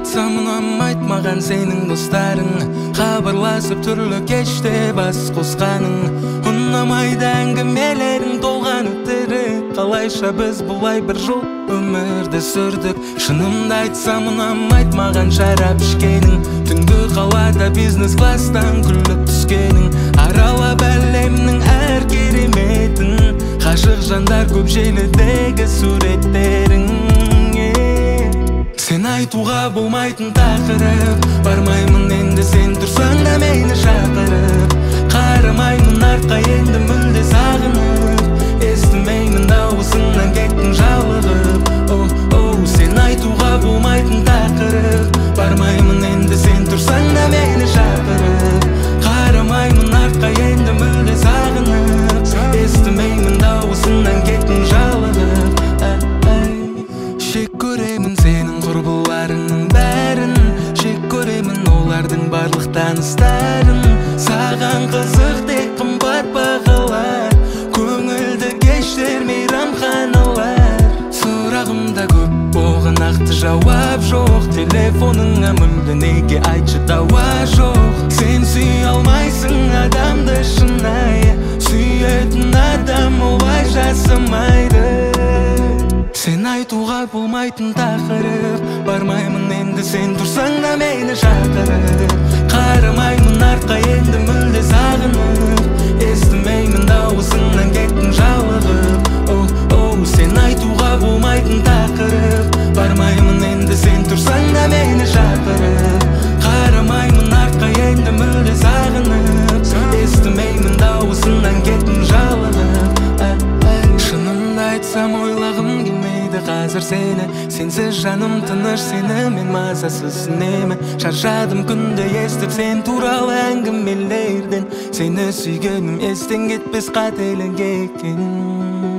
айтсам ұнамайды маған сенің достарың, хабарласып түрлі кеште бас қосқаның. Ұнамайды әңгімелерің толған өтірік, қалайша біз бұлай бір жол өмірді сүрдік. Шынымды айтсам ұнамайды маған шарап ішкенің, түнгі қалада бизнес класстан күліп түскенің. Аралап әлемнің әр кереметін, ғашық жандар көп желідегі суреттерің. Сен айтуға болмайтын тақырып, бармаймын енді сен тұрсаң да мені шақырып. Қарамаймын артқа енді мүлде сағынып, естімеймін дауысыңнан кеттің жалығып. Сен айтуға болмайтын тақырып, бармаймын енді сен тұрсаң да мені шақырып. Қарамаймын артқа енді мүлде сағынып, естімеймін дауысыңнан кеттің жалығып. Жек көремін сенің құрбыларыңның бәрін, жек көремін олардың барлық таныстарын. Саған қызық тек қымбат бағалар, көңілді кештер мейрамханалар. Сұрағымда көп оған нақты жауап жоқ, телефоныңа мүлде неге айтшы дауа жоқ. Сен сүй алмайсың адамды шынайы, сүйетін адам олай жасамайды. Сен айтуға болмайтын тақырып, бармаймын енді сен тұрсаң да мені шақырып. Қарамаймын артқа енді мүлде сағынып, естімеймін дауысыңнан кеттің жалығып. Сен айтуға болмайтын тақырып, бармаймын енді сен тұрсаң да мені шақырып. Қарамаймын артқа енді мүлде сағынып, естімеймін дауысыңнан кеттің жалығып. Шынымды айтсам ойлағым келмейді қазір сені, сенсіз жаным тыныш, сені мен мазасыз үнемі. Шаршадым күнде естіп сен туралы әңгімелерден, сені сүйгенім естен кетпес қателік екен.